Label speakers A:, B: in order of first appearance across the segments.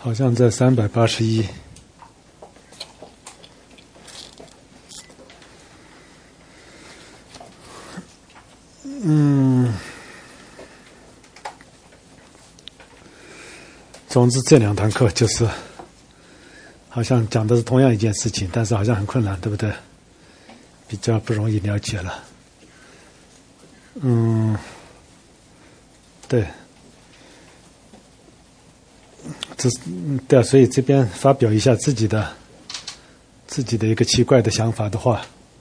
A: 好像在381。总之这2堂课就是好像讲的是同样一件事情，但是好像很困难，对不对？比较不容易了解了。对，对啊，所以这边发表一下自己的一个奇怪的想法的话，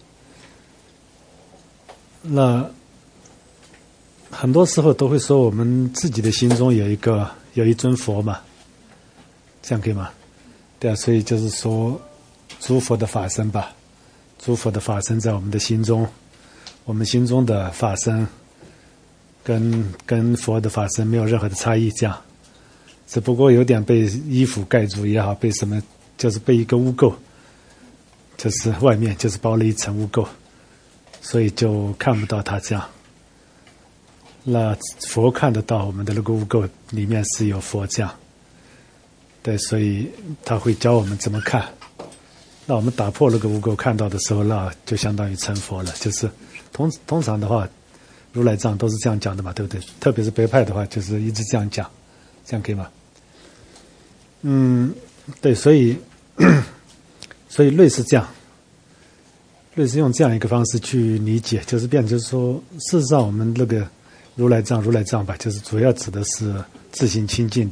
A: 那很多时候都会说我们自己的心中有一尊佛嘛，这样可以吗？对啊，所以就是说诸佛的法身吧，诸佛的法身在我们的心中，我们心中的法身跟佛的法身没有任何的差异，这样，只不过有点被衣服盖住也好，被什么，就是被一个污垢，就是外面就是包了一层污垢，所以就看不到它这样。那佛看得到我们的那个污垢里面是有佛这样，对，所以他会教我们怎么看。那我们打破那个污垢看到的时候，那就相当于成佛了。就是通常的话，如来藏都是这样讲的嘛，对不对？特别是北派的话，就是一直这样讲，这样可以吗？对，所以类似这样，类似用这样一个方式去理解，就是就是说，事实上我们那个如来藏吧，就是主要指的是自性清净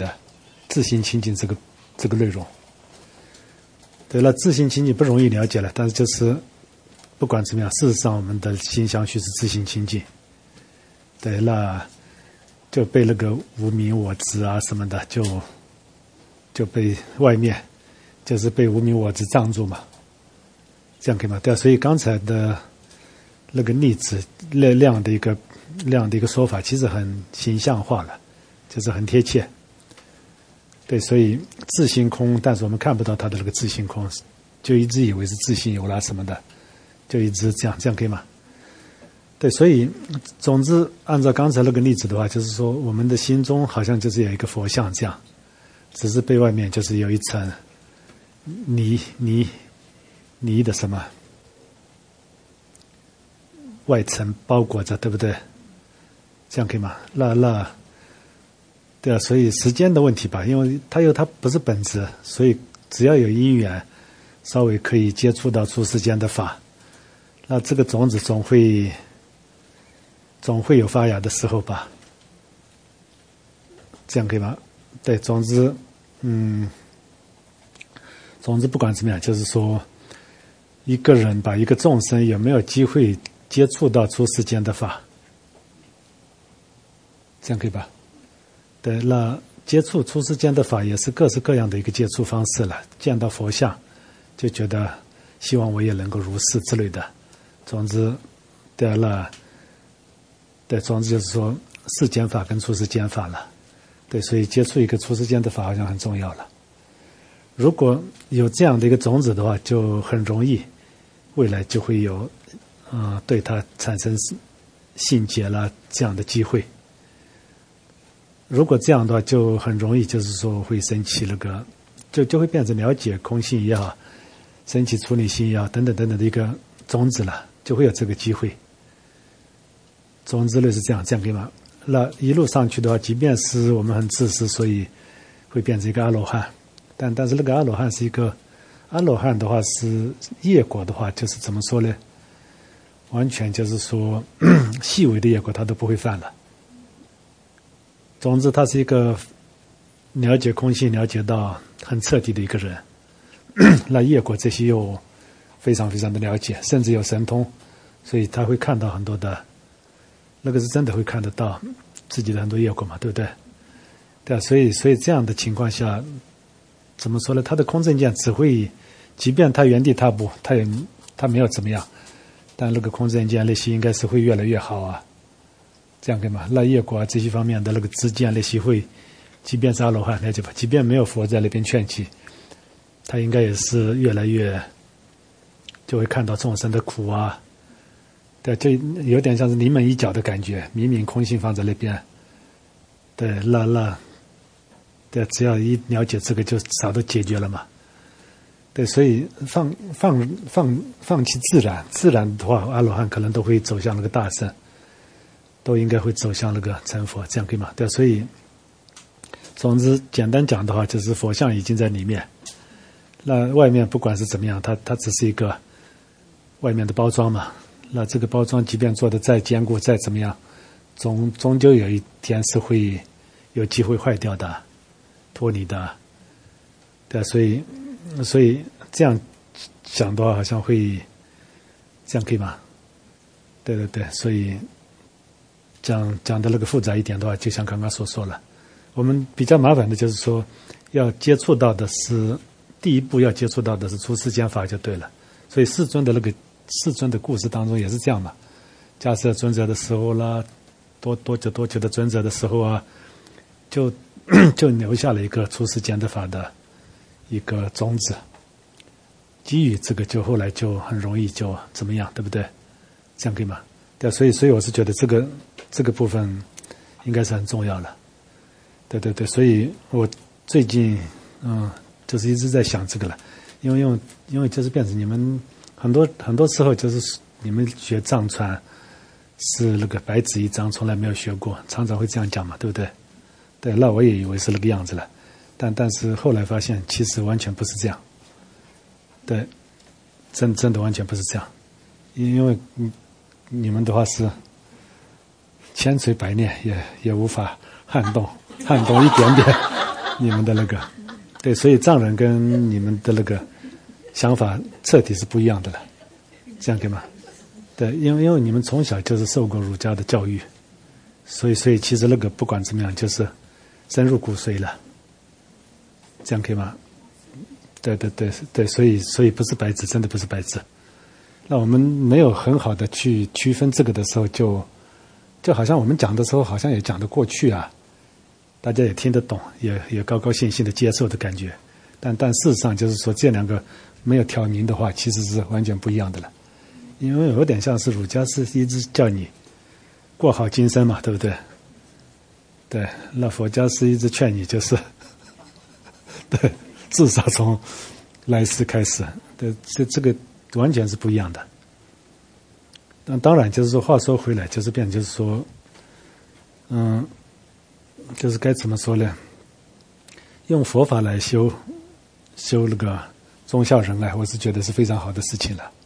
A: 这个内容。对了，自性清净不容易了解了，但是就是不管怎么样，事实上我们的心相续是自性清净。对，那就被那个无明我执啊什么的，就被外面就是被无明我执障住嘛，这样可以吗？对啊，所以刚才的那个例子那样的一个说法，其实很形象化了，就是很贴切。对，所以自性空，但是我们看不到它的那个自性空，就一直以为是自性有啦什么的，就一直这样可以吗？对，所以总之按照刚才那个例子的话，就是说我们的心中好像就是有一个佛像这样，只是被外面就是有一层泥的什么外层包裹着，对不对？这样可以吗？那对啊，所以时间的问题吧，因为它不是本质，所以只要有因缘，稍微可以接触到出世间的法，那这个种子总会有发芽的时候吧，这样可以吗？对，总之不管怎么样，就是说一个人吧，一个众生有没有机会接触到出世间的法，这样可以吧？对，那接触出世间的法也是各式各样的一个接触方式了。见到佛像，就觉得希望我也能够如是之类的。总之，对了，对，总之就是说世间法跟出世间法了。对，所以接触一个出世间的法好像很重要了。如果有这样的一个种子的话，就很容易，未来就会有对它产生信解了这样的机会。如果这样的话，就很容易，就是说会升起那个，就会变成了解空性也好，升起处理心也好，等等的一个种子了，就会有这个机会。总之类是这样可以吗？那一路上去的话，即便是我们很自私，所以会变成一个阿罗汉，但是那个阿罗汉是一个阿罗汉的话是业果的话，就是怎么说呢？完全就是说细微的业果他都不会犯了。总之，他是一个了解空性、了解到很彻底的一个人。那业果这些又非常非常的了解，甚至有神通，所以他会看到很多的，那个是真的会看得到自己的很多业果嘛，对不对？对啊，所以这样的情况下，怎么说呢？他的空正见只会，即便他原地踏步，他没有怎么样，但那个空正见那些应该是会越来越好啊。这样可以吗？那业果啊这些方面的那个知见那些会，即便是阿罗汉了解吧，即便没有佛在那边劝起，他应该也是越来越就会看到众生的苦啊，对，就有点像是临门一脚的感觉，明明空性放在那边，对，那对，只要一了解这个，就啥都解决了嘛。对，所以放弃自然的话，阿罗汉可能都会走向那个大圣，都应该会走向那个成佛，这样可以吗？对，所以总之简单讲的话，就是佛像已经在里面，那外面不管是怎么样，它只是一个外面的包装嘛。那这个包装即便做的再坚固再怎么样，终究有一天是会有机会坏掉的，脱离的。对，所以这样想的话，好像会这样可以吗？对对对，所以讲的那个复杂一点的话，就像刚刚所说了，我们比较麻烦的就是说，要接触到的是第一步，要接触到的是出世间法就对了。所以世尊的故事当中也是这样嘛。迦叶尊者的时候啦，多久的尊者的时候啊，就留下了一个出世间的法的一个种子。基于这个，就后来就很容易就怎么样，对不对？这样可以吗？对，所以我是觉得这个部分应该是很重要的。对对对，所以我最近就是一直在想这个了，因为就是变成你们很多时候就是你们学藏传是那个白纸一张，从来没有学过，常常会这样讲嘛，对不对？对，那我也以为是那个样子了，但是后来发现其实完全不是这样。对，真的完全不是这样，因为你们的话是千锤百炼也无法撼动一点点你们的那个，对，所以藏人跟你们的那个想法彻底是不一样的了，这样可以吗？对，因为你们从小就是受过儒家的教育，所以其实那个不管怎么样就是深入骨髓了，这样可以吗？对，所以不是白纸，真的不是白纸。那我们没有很好的去区分这个的时候，就好像我们讲的时候，好像也讲得过去啊，大家也听得懂，也高高兴兴的接受的感觉。但事实上就是说，这两个没有挑明的话，其实是完全不一样的了。因为有点像是儒家是一直叫你过好今生嘛，对不对？对，那佛家是一直劝你就是对。至少从来世开始，对，这个完全是不一样的。但当然，就是说，话说回来，就是说，就是该怎么说呢？用佛法来修那个忠孝仁爱，我是觉得是非常好的事情了。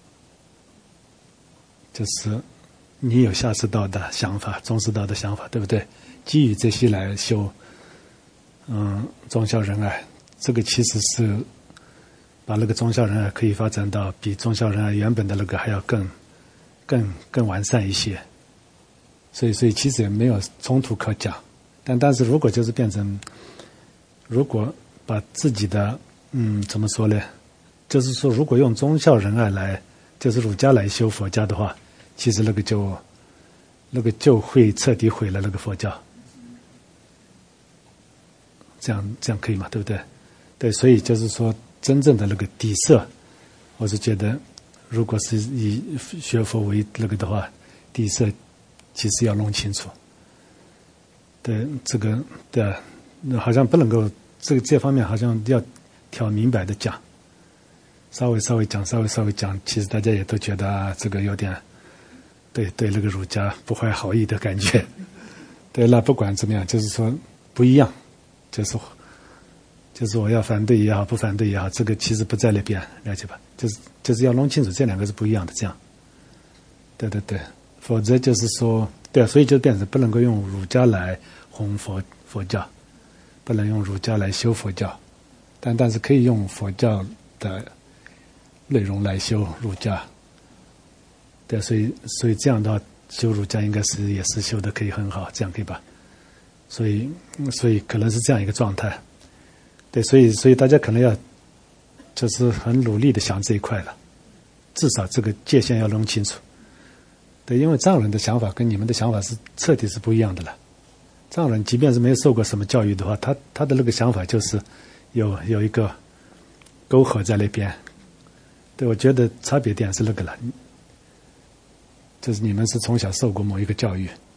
A: 就是你有下士道的想法、中士道的想法，对不对？基于这些来修，忠孝仁爱。这个其实是把那个忠孝仁爱可以发展到比忠孝仁爱原本的那个还要更完善一些，所以其实也没有冲突可讲。但是如果就是变成，如果把自己的怎么说呢？就是说，如果用忠孝仁爱来，就是儒家来修佛家的话，其实那个就会彻底毁了那个佛教。这样可以吗？对不对？对，所以就是说，真正的那个底色，我是觉得，如果是以学佛为那个的话，底色其实要弄清楚。对，这个对，好像不能够这方面好像要挑明白的讲，稍微讲，其实大家也都觉得这个有点对那个儒家不怀好意的感觉。对，那不管怎么样，就是说不一样，就是我要反对也好，不反对也好，这个其实不在那边，了解吧？就是要弄清楚这两个是不一样的，这样。对，否则就是说，对，所以就变成不能够用儒家来弘佛教，不能用儒家来修佛教，但是可以用佛教的内容来修儒家。对，所以这样的话，修儒家应该也是修的可以很好，这样可以吧？所以可能是这样一个状态。对，所以大家可能要就是很努力的想这一块了，至少这个界限要弄清楚。对，因为藏人的想法跟你们的想法是彻底是不一样的了。藏人即便是没有受过什么教育的话，他的那个想法就是有一个沟壑在那边。对，我觉得差别点是那个了，就是你们是从小受过某一个教育，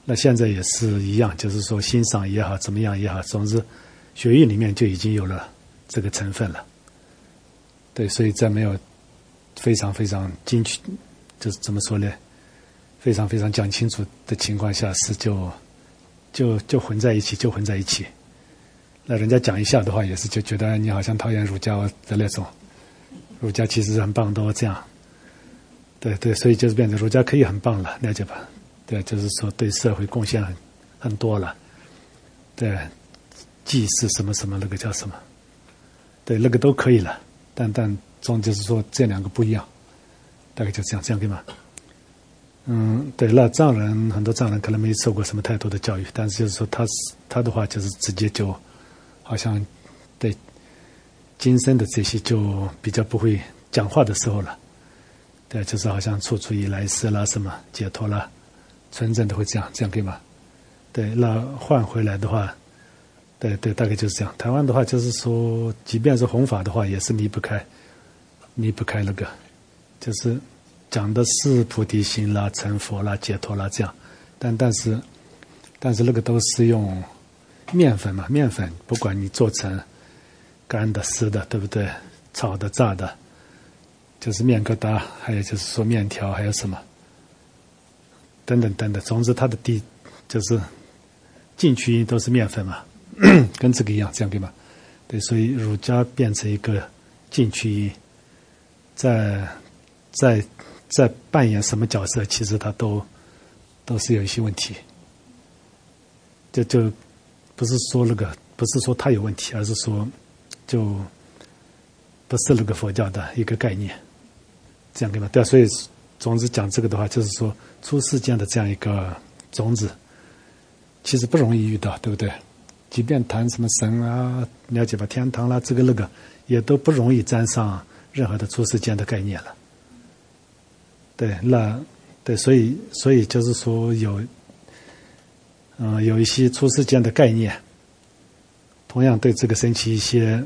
A: 那现在也是一样，就是说欣赏也好，怎么样也好，总之血液里面就已经有了这个成分了。对，所以在没有非常非常精确，就是怎么说呢？非常非常讲清楚的情况下，是就混在一起，就混在一起。那人家讲一下的话，也是就觉得你好像讨厌儒家的那种，儒家其实很棒，都这样。对对，所以就是变成儒家可以很棒了，了解吧？对，就是说对社会贡献很多了。对，祭祀什么什么那个叫什么？对，那个都可以了。但总就是说这两个不一样，大概就这样，这样可以吗？对，那藏人很多藏人可能没受过什么太多的教育，但是就是说他的话就是直接就好像对今生的这些就比较不会讲话的时候了。对，就是好像处于来世啦，什么解脱啦，纯正的会这样可以吗？对，那换回来的话，对，大概就是这样。台湾的话，就是说，即便是弘法的话，也是离不开那个，就是讲的是菩提心啦、成佛啦、解脱啦这样，但是那个都是用面粉嘛，面粉不管你做成干的、湿的，对不对？炒的、炸的。就是面疙瘩，还有就是说面条，还有什么等等，总之它的就是进去音都是面粉嘛，跟这个一样，这样对吗？对，所以儒家变成一个进去音，在扮演什么角色，其实它都是有一些问题，就不是说不是说它有问题，而是说就不是那个佛教的一个概念。这样对吗？对啊，所以总之讲这个的话，就是说出世间的这样一个种子，其实不容易遇到，对不对？即便谈什么神啊，了解吧，天堂啦，这个那个，也都不容易沾上任何的出世间的概念了。对，所以就是说有一些出世间的概念，同样对这个升起一些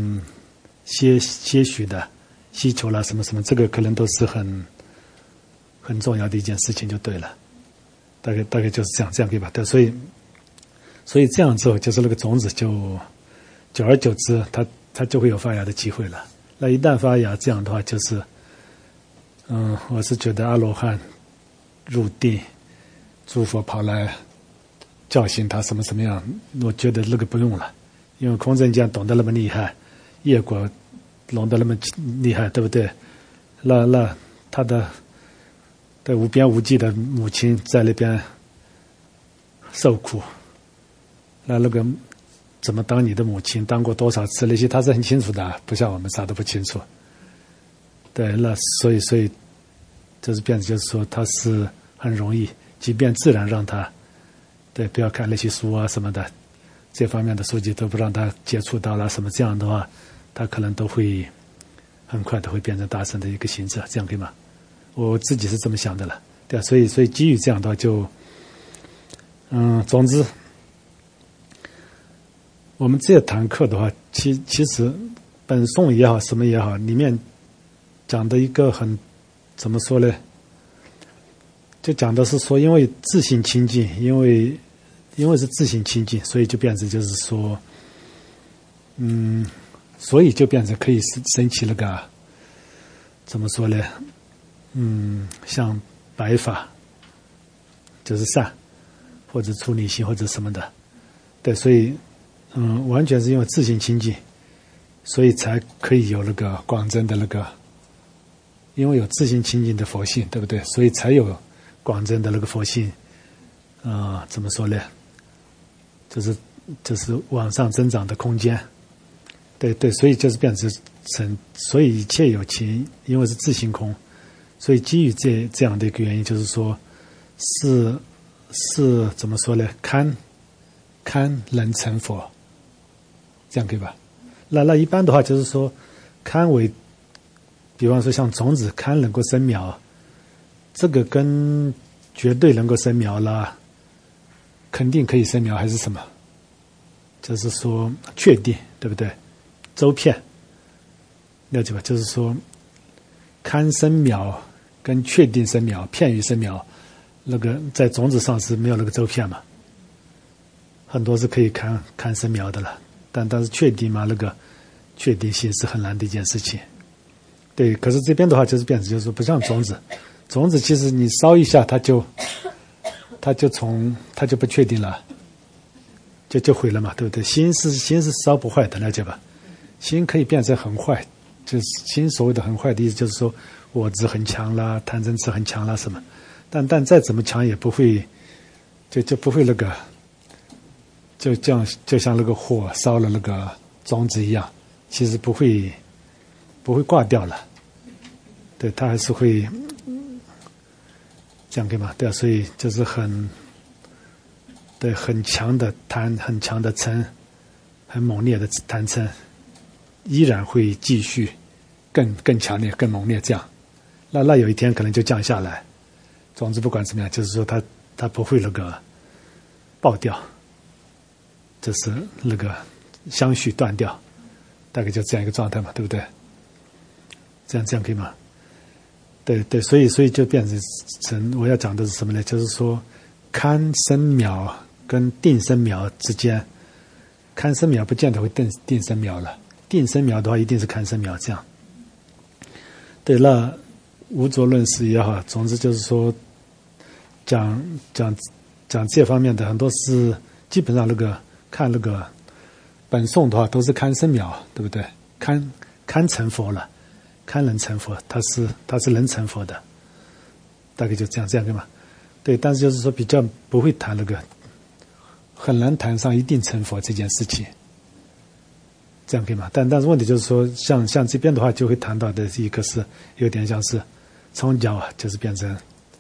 A: 些许的需求啦，什么什么，这个可能都是很重要的一件事情，就对了。大概就是这样可以吧？对，所以这样之后，就是那个种子就久而久之，它就会有发芽的机会了。那一旦发芽，这样的话就是，我是觉得阿罗汉入定，诸佛跑来教训他什么什么样，我觉得那个不用了，因为空正讲懂得那么厉害，业果弄得那么厉害，对不对？那他的无边无际的母亲在那边受苦，那个怎么当你的母亲，当过多少次，那些他是很清楚的，不像我们啥都不清楚。对，那所以就是变成就是说他是很容易，即便自然让他对不要看那些书啊什么的，这方面的书籍都不让他接触到了什么，这样的话他可能都会很快的会变成大乘的一个行者，这样可以吗？我自己是这么想的了，对啊，所以基于这样的话就，总之，我们这堂课的话，其实本颂也好，什么也好，里面讲的一个很怎么说呢？就讲的是说，因为自性清净，因为是自性清净，所以就变成就是说，所以就变成可以升起那个怎么说呢？像白法就是善，或者出离心或者什么的，对，所以完全是因为自性清净，所以才可以有那个广增的那个，因为有自性清净的佛性，对不对？所以才有广增的那个佛性，怎么说呢？就是往上增长的空间，对，所以就是变成所以一切有情，因为是自性空，所以基于这样的一个原因，就是说是怎么说呢？堪能成佛，这样可以吧？那一般的话就是说，堪为，比方说像种子堪能够生苗，这个跟绝对能够生苗啦，肯定可以生苗还是什么？就是说确定，对不对？周遍，了解吧？就是说堪生苗跟确定生苗、片语生苗， 那个在种子上是没有那个周片嘛，很多是可以看生苗的了，但是确定嘛，那个确定性是很难的一件事情。对，可是这边的话就是变成就是说不像种子，种子其实你烧一下它就不确定了，就毁了嘛，对不对？心是烧不坏的，了解吧？心可以变成很坏，就是心所谓的很坏的意思就是说我执很强啦，贪嗔痴很强啦什么，但再怎么强也不会就不会那个。就像那个火烧了那个种子一样，其实不会挂掉了，对，它还是会这样对吗？对啊，所以就是很强的贪，很强的嗔，很猛烈的贪嗔，依然会继续更强烈、更猛烈这样。那有一天可能就降下来，种子不管怎么样，就是说它不会那个爆掉。就是那个相续断掉，大概就这样一个状态嘛，对不对？这样可以吗？对，所以就变成我要讲的是什么呢？就是说，看生苗跟定生苗之间，看生苗不见得会定生苗了，定生苗的话一定是看生苗这样。对，那无着论师也好，总之就是说，讲这方面的很多是基本上那个。看那个本颂的话，都是看生苗，对不对？看成佛了，看能成佛，他是能成佛的，大概就这样对吗？对，但是就是说比较不会谈那个，很难谈上一定成佛这件事情，这样可以吗？但是问题就是说，像这边的话，就会谈到的一个是有点像是从脚啊，就是变成，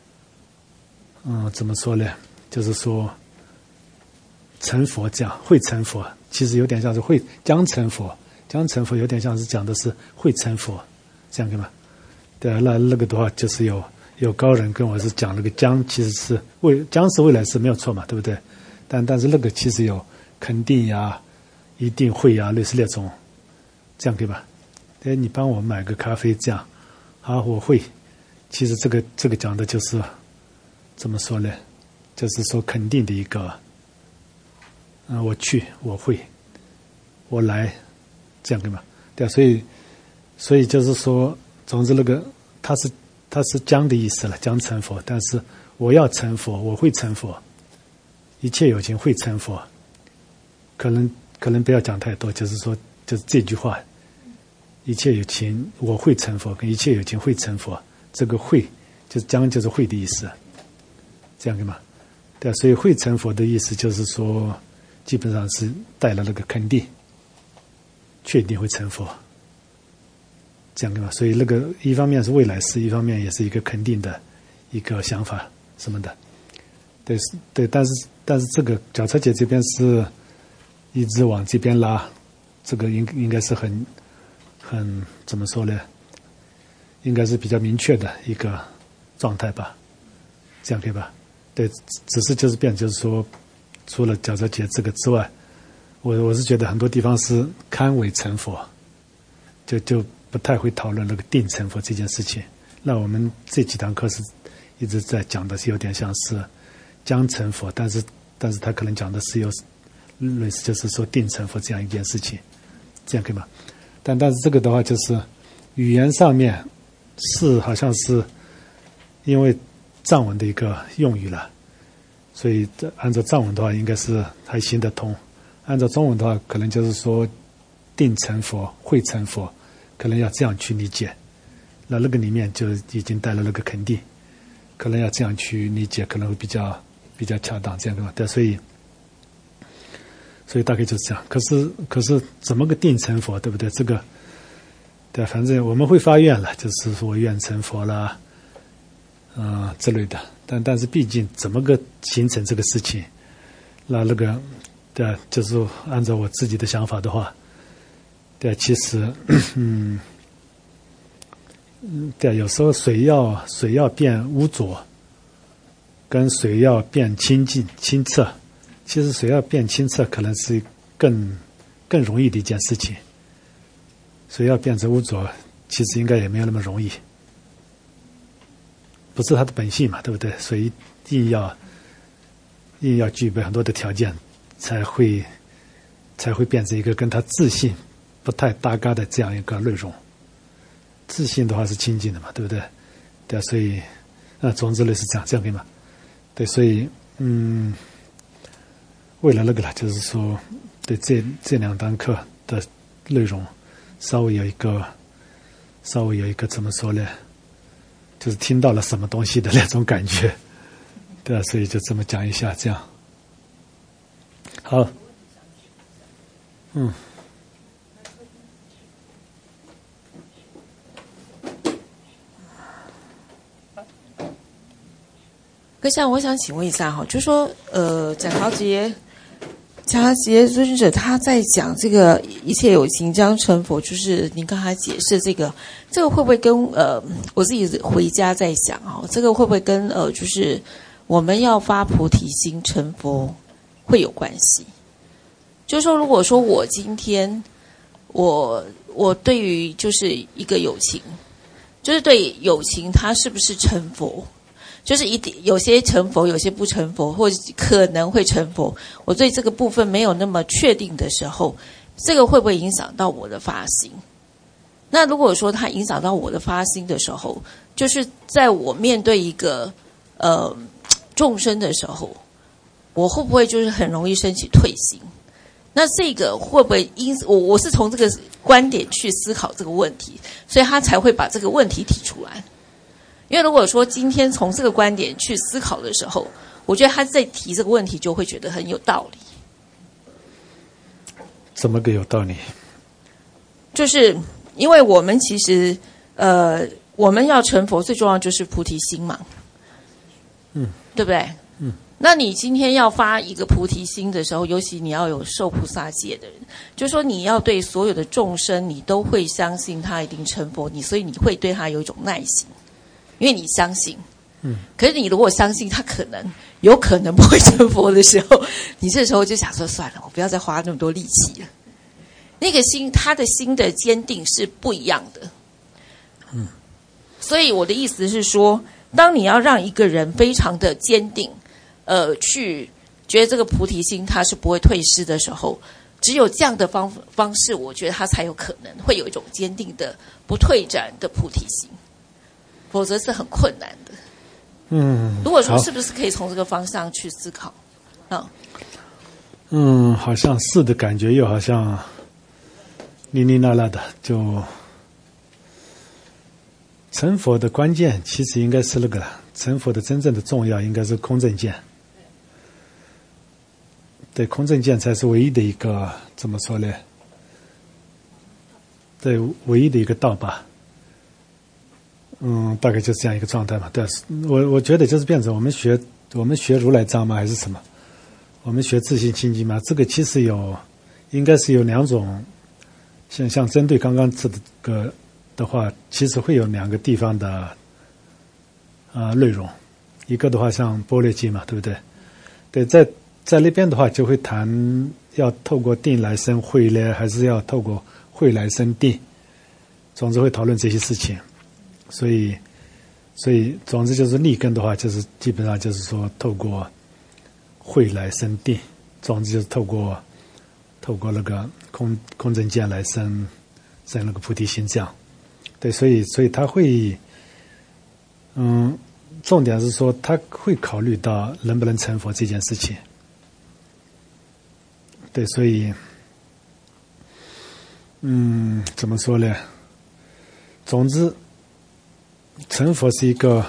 A: 怎么说呢？就是说。成佛这样会成佛，其实有点像是会将成佛，将成佛有点像是讲的是会成佛，这样对吗？对啊，那个的话就是有高人跟我是讲那个将其实是将是未来式没有错嘛，对不对？但是那个其实有肯定呀、一定会呀，类似那种，这样对吧？哎，你帮我买个咖啡这样，好，我会。其实这个讲的就是怎么说呢？就是说肯定的一个。我去，我会，我来，这样对吗？对啊，所以就是说，总之那个它是将的意思了，将成佛。但是我要成佛，我会成佛，一切有情会成佛。可能不要讲太多，就是说，就是这句话，一切有情我会成佛，跟一切有情会成佛，这个会就是将就是会的意思，这样对吗？对啊，所以会成佛的意思就是说。基本上是带了那个肯定，确定会成佛，这样对吧？所以那个一方面是未来式，一方面也是一个肯定的一个想法什么的，对，但是这个脚车姐这边是一直往这边拉，这个应该是很怎么说呢？应该是比较明确的一个状态吧，这样可以吧？对，只是就是变，就是说。除了脚车节这个之外，我是觉得很多地方是堪为成佛，就不太会讨论那个定成佛这件事情。那我们这几堂课是一直在讲的是有点像是将成佛，但是他可能讲的是有类似就是说定成佛这样一件事情，这样可以吗？但是这个的话就是语言上面是好像是因为藏文的一个用语了。所以按照藏文的话，应该是还行得通；按照中文的话，可能就是说定成佛、会成佛，可能要这样去理解。那个里面就已经带了那个肯定，可能要这样去理解，可能会比较恰当，这样对吧？对，所以大概就是这样。可是怎么个定成佛，对不对？这个对，反正我们会发愿了，就是说愿成佛啦，之类的。但是毕竟怎么个形成这个事情，那个对，就是按照我自己的想法的话，对，其实对，有时候水要变污浊，跟水要变清净清澈，其实水要变清澈可能是更容易的一件事情，水要变成污浊，其实应该也没有那么容易。 不是他的本性嘛，对不对？所以硬要具备很多的条件，才会变成一个跟他自信不太搭嘎的这样一个内容。自信的话是清净的嘛，对不对？对啊，所以总之类是这样可以吗？对，所以为了那个了，就是说对这两堂课的内容稍微有一个怎么说呢？就是听到了什么东西的那种感觉，对啊，所以就这么讲一下，这样。好，
B: 阁下，我想请问一下哈，就说蒋豪杰尊尊者他在讲这个一切有情将成佛，就是您刚才解释这个会不会跟我自己回家在想哈，这个会不会跟就是我们要发菩提心成佛会有关系？就是说，如果说我今天我对于就是一个有情，就是对有情他是不是成佛？就是有些成佛，有些不成佛，或者可能会成佛。我对这个部分没有那么确定的时候，这个会不会影响到我的发心？那如果说它影响到我的发心的时候，就是在我面对一个众生的时候，我会不会就是很容易升起退心？那这个会不会我是从这个观点去思考这个问题，所以他才会把这个问题提出来。因为如果说今天从这个观点去思考的时候，我觉得他在提这个问题就会觉得很有道理。
A: 怎么个有道理？
B: 就是因为我们其实我们要成佛最重要就是菩提心嘛，对不对？那你今天要发一个菩提心的时候，尤其你要有受菩萨戒的人，就是说你要对所有的众生，你都会相信他一定成佛，所以你会对他有一种耐心。因为你相信，可是你如果相信他有可能不会成佛的时候，你这时候就想说算了，我不要再花那么多力气了。那个心，他的心的坚定是不一样的。所以我的意思是说，当你要让一个人非常的坚定，去觉得这个菩提心他是不会退失的时候，只有这样的方式，我觉得他才有可能会有一种坚定的不退转的菩提心。否则是很困难的。如果说是不是可以从这个方向去思考？
A: 好像是的感觉，又好像哩哩啦啦的。就成佛的关键，其实应该是那个了。成佛的真正的重要，应该是空正见。对，空正见才是唯一的一个怎么说呢？对，唯一的一个道吧。大概就是这样一个状态嘛。对，我觉得就是变成我们学如来藏吗？还是什么？我们学自性清净吗？这个其实应该是有两种，像针对刚刚这个的话，其实会有两个地方的内容。一个的话像般若经嘛，对不对？对，在那边的话就会谈要透过定来生慧呢，还是要透过慧来生定，总之会讨论这些事情。所以总之就是立根的话，就是基本上就是说透过慧来生定，总之就是透过那个空正见来生那个菩提心这样。对，所以他会重点是说他会考虑到能不能成佛这件事情。对，所以怎么说呢？总之成佛是一个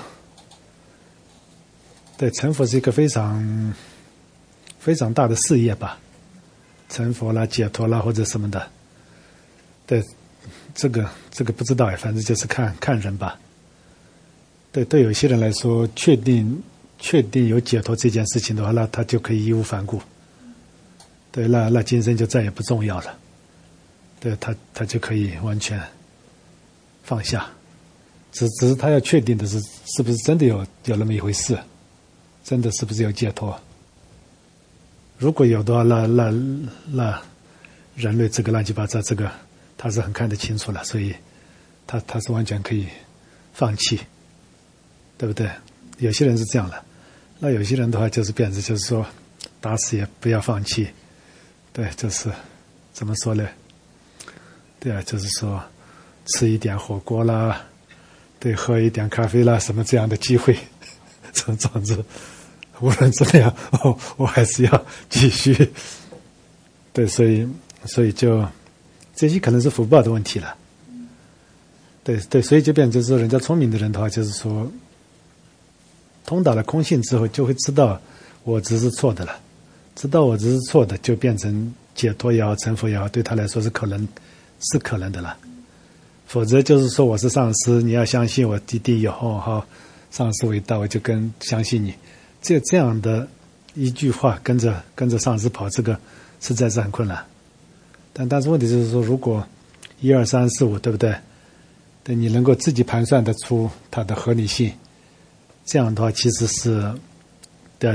A: 非常非常大的事业吧，成佛啦、解脱啦或者什么的。对，这个不知道哎，反正就是看人吧。对有些人来说，确定有解脱这件事情的话，那他就可以义无反顾。对，那今生就再也不重要了。对，他就可以完全放下。只是他要确定的是不是真的有那么一回事，真的是不是有解脱？如果有的话，那人类这个乱七八糟，这个他是很看得清楚了，所以他是完全可以放弃。 对不对？有些人是这样的，那有些人的话就是变成就是说，打死也不要放弃，对，就是怎么说呢？对啊，就是说吃一点火锅啦，对，喝一点咖啡啦，什么这样的机会，总之，无论怎么样，我还是要继续。对，所以就这些可能是福报的问题了。对，所以就变成就是说，人家聪明的人的话，就是说，通达了空性之后，就会知道我执是错的了。知道我执是错的，就变成解脱也好，成佛也好，对他来说是可能的了。否则就是说我是上师，你要相信我一定有好上师伟大，我就相信你。这样的一句话跟着上师跑，这个实在是很困难。但是问题就是说，如果1、2、3、4、5，对不对？对，你能够自己盘算得出它的合理性，这样的话其实是，对啊，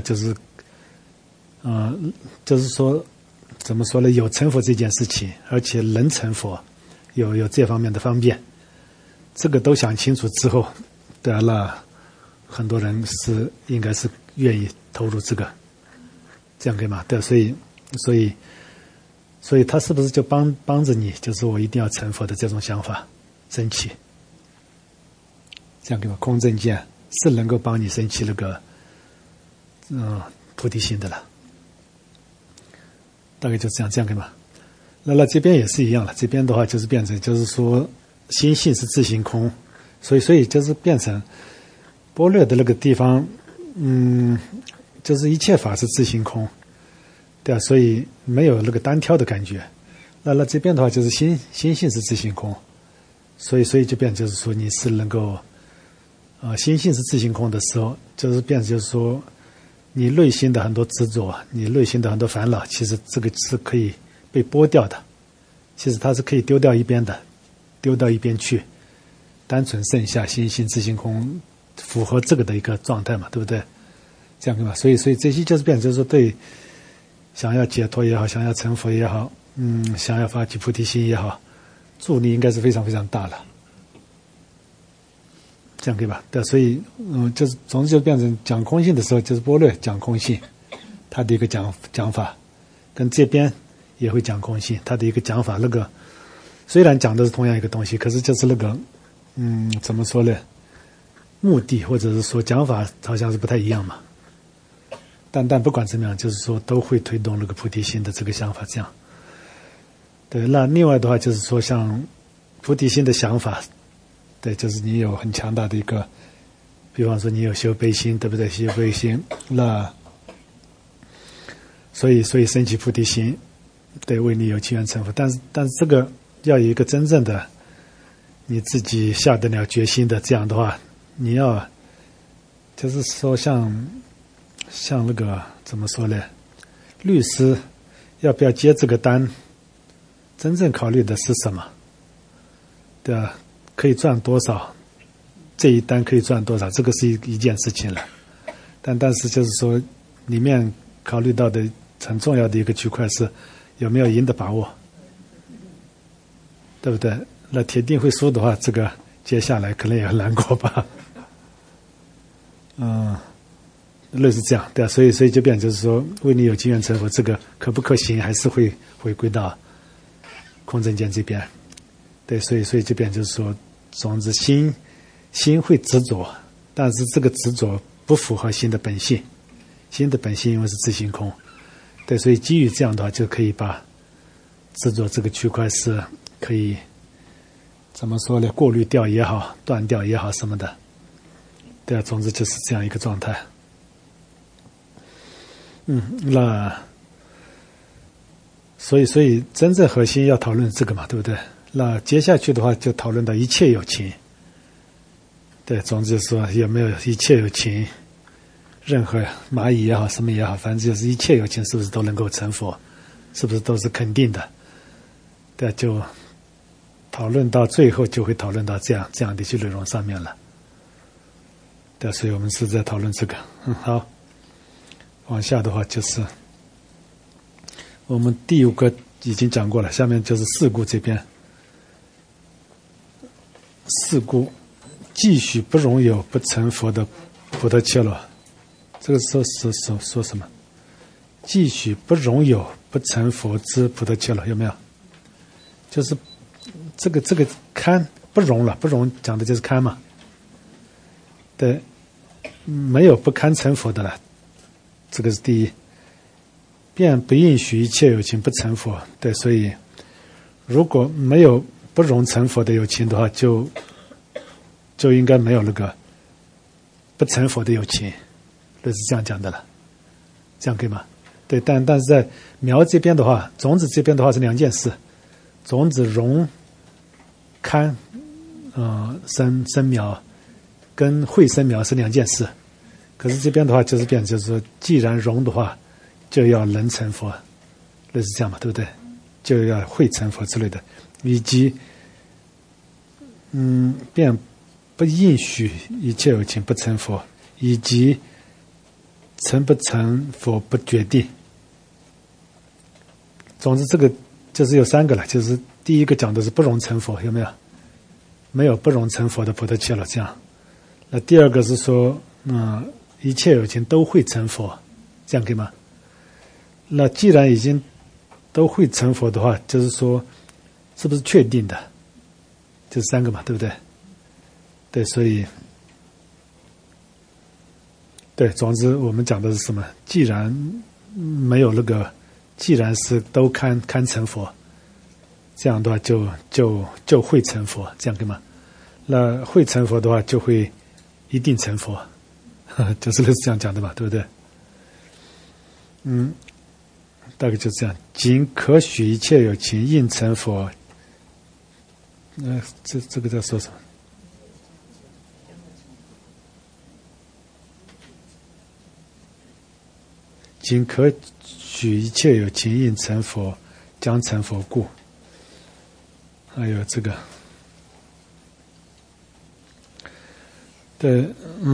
A: 就是说怎么说呢？有成佛这件事情，而且能成佛，有这方面的方便，这个都想清楚之后，对啊，那很多人应该是愿意投入这样可以吗？对啊，所以他是不是就帮着你，就是我一定要成佛的这种想法升起？这样可以吗？空正见是能够帮你升起那个菩提心的了。大概就这样可以吗？那这边也是一样了，这边的话就是变成就是说心性是自性空，所以就是变成般若的那个地方，就是一切法是自性空，对啊，所以没有那个单挑的感觉。那这边的话就是心性是自性空，所以就变成就是说你是能够心性是自性空的时候，就是变成就是说你内心的很多执着，你内心的很多烦恼，其实这个是可以被剥掉的，其实它是可以丢掉一边的，丢到一边去，单纯剩下心性自性空，符合这个的一个状态嘛，对不对？这样对吧？所以这些就是变成就是说对想要解脱也好，想要成佛也好，想要发起菩提心也好，助力应该是非常非常大了。这样可以吧？对，所以就是总之就变成讲空性的时候，就是般若讲空性，他的一个讲法，跟这边也会讲空性，他的一个讲法，那个虽然讲的是同样一个东西，可是就是那个怎么说呢？目的或者是说讲法好像是不太一样嘛。但不管怎么样，就是说都会推动那个菩提心的这个想法，这样。对，那另外的话就是说，像菩提心的想法。对，就是你有很强大的一个，比方说你有修悲心，对不对？修悲心，那所以升起菩提心，对，为你有机缘成佛。但是这个要有一个真正的你自己下得了决心的，这样的话，你要就是说像那个怎么说呢？律师要不要接这个单？真正考虑的是什么？对吧？可以赚多少？这一单可以赚多少？这个是一件事情了。但是就是说，里面考虑到的很重要的一个区块是有没有赢的把握，对不对？那铁定会输的话，这个接下来可能也很难过吧。类似这样，对啊，所以就变成就是说，为你有机缘成佛，这个可不可行，还是会回归到空正见这边。对，所以就变成就是说，总之心会执着，但是这个执着不符合心的本性，心的本性因为是自性空，对，所以基于这样的话，就可以把执着这个区块是可以怎么说呢？过滤掉也好，断掉也好什么的，对啊，总之就是这样一个状态。那所以真正核心要讨论这个嘛，对不对？那接下去的话就讨论到一切有情，对，总之就是说有没有一切有情，任何蚂蚁也好，什么也好，反正就是一切有情是不是都能够成佛，是不是都是肯定的？对，就讨论到最后就会讨论到这样的一些内容上面了。对，所以我们是在讨论这个。好，往下的话就是我们第5个已经讲过了，下面就是四故这边。四故继续不容有不成佛的菩提切罗，这个说什么？继续不容有不成佛之菩提切罗，有没有？就是这个堪不容了，不容讲的就是堪嘛。对，没有不堪成佛的了，这个是第一。便不应许一切有情不成佛。对，所以如果没有不容成佛的有情的话，就应该没有那个不成佛的有情，类似这样讲的了，这样可以吗？对，但是在苗这边的话，种子这边的话是两件事，种子容堪生苗跟会生苗是两件事，可是这边的话就是说，既然容的话，就要能成佛，类似这样嘛，对不对？就要会成佛之类的，以及便不应许一切有情不成佛，以及成不成佛不决定。总之这个就是有三个了，就是第一个讲的是不容成佛，有没有？没有不容成佛的菩提切了，这样。那第二个是说一切有情都会成佛，这样可以吗？那既然已经都会成佛的话，就是说是不是确定的？就是三个嘛，对不对？对，所以对，总之我们讲的是什么？既然没有那个，既然是都堪成佛，这样的话就会成佛，这样可以吗？那会成佛的话，就会一定成佛，就是类似这样讲的嘛，对不对？大概就这样。仅可许一切有情应成佛。这个在说什么？仅可许一切有情应成佛，将成佛故。还有这个，对，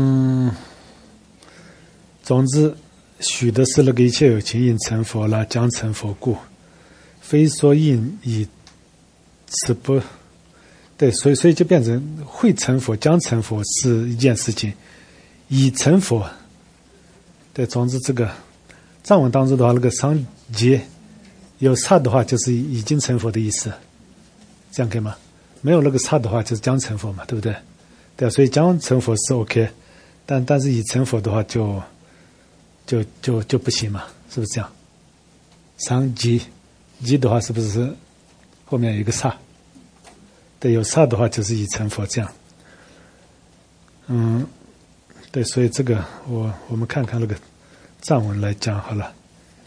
A: 总之许的是那个一切有情应成佛了，将成佛故，非说应以此不。对，所以就变成会成佛、将成佛是一件事情，已成佛。对，总之这个藏文当中的话，那个商节有差的话，就是已经成佛的意思，这样可以吗？没有那个差的话，就是将成佛嘛，对不对？对，所以将成佛是 OK， 但是已成佛的话就不行嘛，是不是这样？商节的话，是不是后面有一个差？对，有差的话就是已成佛这样。对，所以这个我们看看那个藏文来讲好了。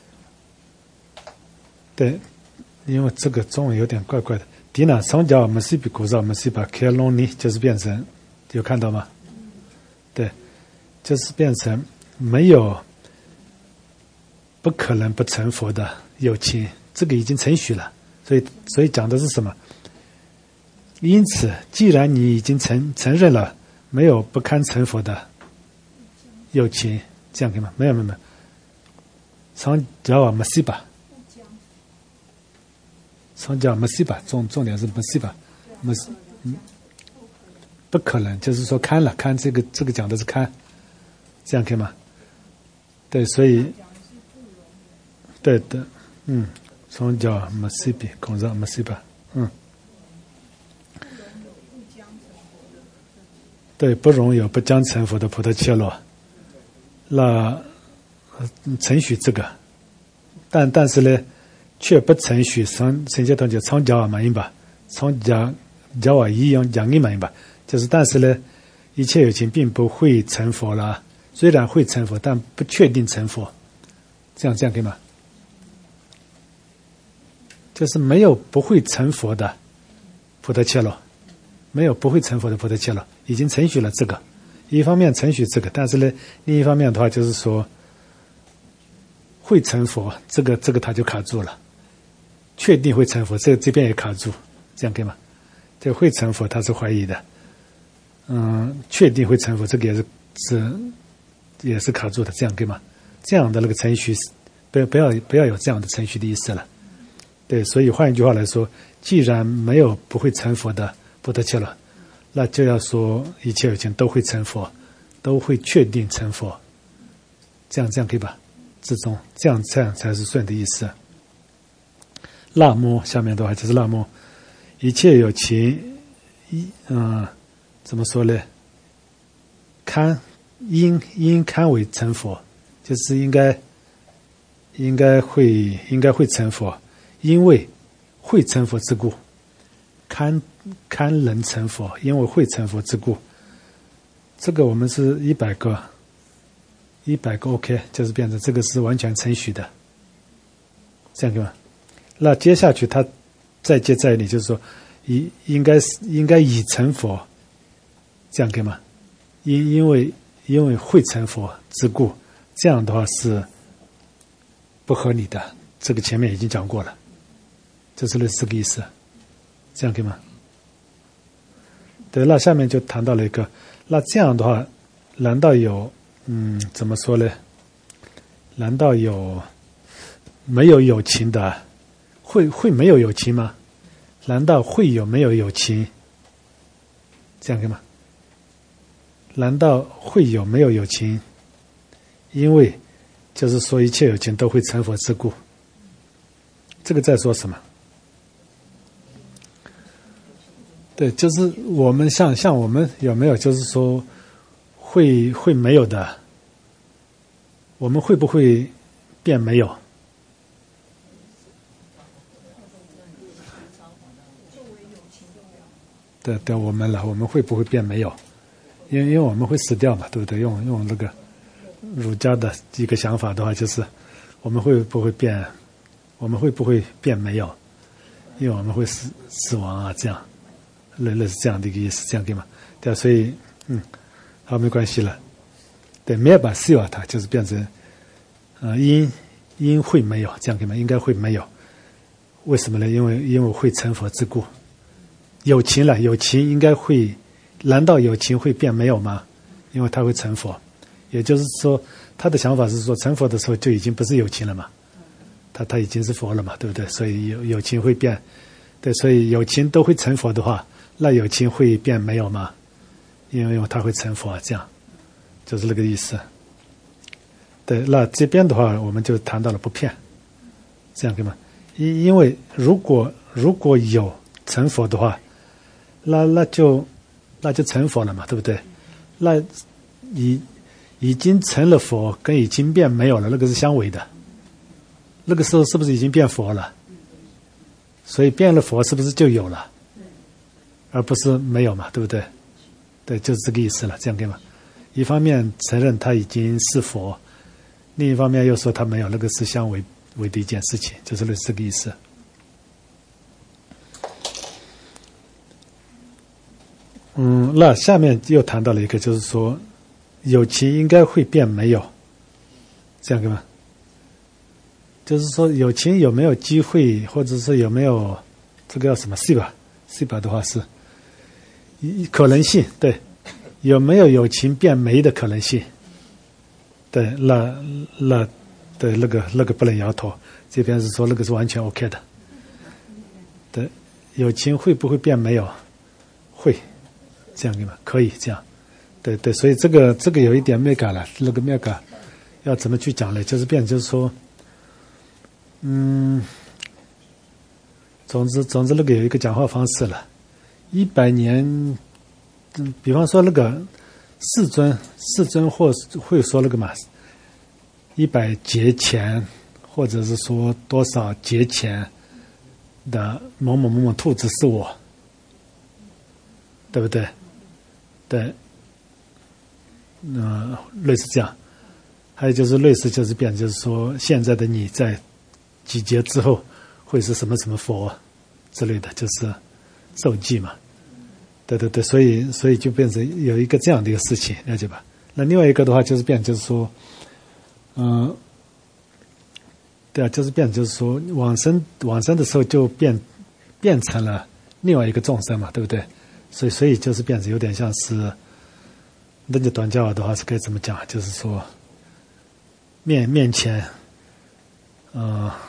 A: 对，因为这个中文有点怪怪的。迪娜双脚没西比古绕没西把开隆尼就是变成，有看到吗？对，就是变成没有不可能不成佛的有情，这个已经承许了。所以讲的是什么？因此，既然你已经承认了没有不堪成佛的有情，这样可以吗？没有。常叫我们西吧，常叫我们西吧，重点是西吧，不可能，就是说堪了，堪这个讲的是堪，这样可以吗？对，所以对的，常叫我们西比，空着我们西吧，对，不容有不将成佛的菩提切罗，那承许这个，但是呢，却不承许神界同学常教满意吧，常教我一样讲义满意吧，就是但是呢，一切有情并不会成佛了，虽然会成佛，但不确定成佛，这样可以吗？就是没有不会成佛的菩提切罗。没有不会成佛的菩提切罗，已经承许了这个。一方面承许这个，但是呢，另一方面的话就是说，会成佛，这个他就卡住了。确定会成佛，这边也卡住，这样可以吗？这会成佛他是怀疑的，确定会成佛，这个也是卡住的，这样可以吗？这样的那个程序，不要有这样的程序的意思了。对，所以换一句话来说，既然没有不会成佛的菩提切罗， 那就要说一切有情都会成佛，都会确定成佛，这样可以吧？至终这样才是顺的意思。那么下面的话就是那么一切有情怎么说呢？应堪为成佛，就是应该会成佛，因为会成佛之故，堪能成佛，因为会成佛之故。这个我们是100个OK， 就是变成这个是完全承许的，这样对吧？那接下去他再接在理，就是说应该已成佛，这样可以吗？因为会成佛之故，这样的话是不合理的，这个前面已经讲过了，就是类似这个意思，这样可以吗？对，那下面就谈到了一个，那这样的话，难道有怎么说呢？难道没有有情的？会没有有情吗？难道会有没有有情？这样可以吗？难道会有没有有情？因为就是说一切有情都会成佛之故。这个在说什么？对，就是我们像我们有没有就是说会没有的？我们会不会变没有？对，我们会不会变没有？因为我们会死掉嘛，对不对？用那个儒家的一个想法的话，就是我们会不会变没有？因为我们会死亡啊，这样类似这样的一个意思，这样对吗？对，所以好，没关系了。对，没有把希望它就是变成因会没有，这样对吗？应该会没有。为什么呢？因为会成佛之故。有情了，有情应该会，难道有情会变没有吗？因为它会成佛，也就是说，他的想法是说，成佛的时候就已经不是有情了嘛，他已经是佛了嘛，对不对？所以有情会变，对，所以有情都会成佛的话，那有情会变没有吗？因为它会成佛，这样就是那个意思。对，那这边的话，我们就谈到了不骗，这样对吗？因为如果有成佛的话，那就成佛了嘛，对不对？那已经成了佛，跟已经变没有了，那个是相违的。那个时候是不是已经变佛了？所以变了佛是不是就有了，而不是没有嘛，对不对？对，就是这个意思了，这样对吗？一方面承认他已经是佛，另一方面又说他没有，那个是相违的一件事情，就是类似这个意思。那下面又谈到了一个，就是说有情应该会变没有，这样对吗？就是说有情有没有机会，或者是有没有这个叫什么 C 吧的话是可能性，对，有没有有情变没的可能性？对，那对那个不能摇头，这边是说那个是完全 OK 的。对，有情会不会变没有？会。这样对吗？可以这样，对，所以这个有一点没改了，那个没改，要怎么去讲呢？就是就是说，总之那个有一个讲话方式了。100年，比方说那个世尊或会说那个嘛，100劫前，或者是说多少劫前的某某兔子是我，对不对？对，类似这样，还有就是类似就是变，就是说现在的你在几劫之后会是什么佛之类的，就是受记嘛。对，所以就变成有一个这样的一个事情，了解吧？那另外一个的话就是变，就是说，对啊，就是变，就是说往生的时候就变成了另外一个众生嘛，对不对？所以就是变成有点像是，那就短教的话是该怎么讲？就是说，面前，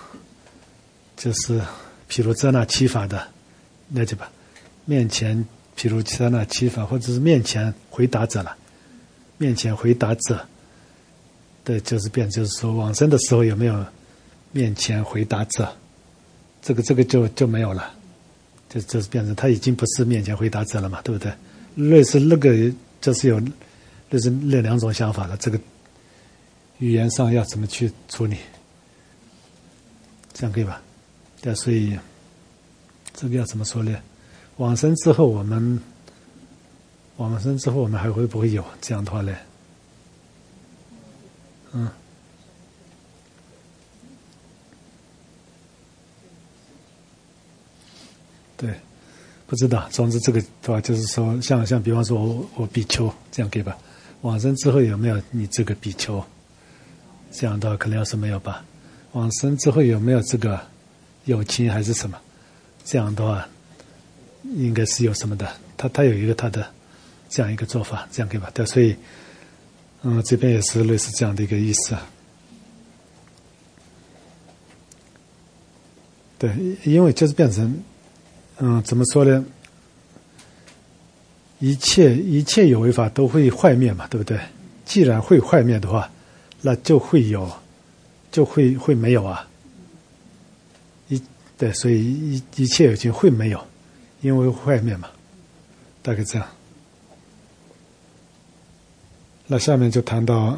A: 就是譬如遮那七法的，了解吧？面前譬如其他那七法，或者是面前回答者了，面前回答者的就是变，就是说往生的时候有没有面前回答者，这个就没有了，就是变成他已经不是面前回答者了嘛，对不对？类似那个就是有类似那两种想法了，这个语言上要怎么去处理，这样可以吧？对，所以这个要怎么说呢？往生之后我们还会不会有这样的话呢？对，不知道。总之这个的话，就是说，像比方说我比丘这样可以吧？往生之后有没有你这个比丘？这样的话可能要是没有吧。往生之后有没有这个有情还是什么？这样的话应该是有什么的。他有一个他的这样一个做法，这样可以吧？对，所以这边也是类似这样的一个意思。对，因为就是变成怎么说呢？一切有为法都会坏灭嘛，对不对？既然会坏灭的话，那就会有，就会没有啊。对，所以一切有情会没有，因为坏灭嘛，大概这样。那下面就谈到，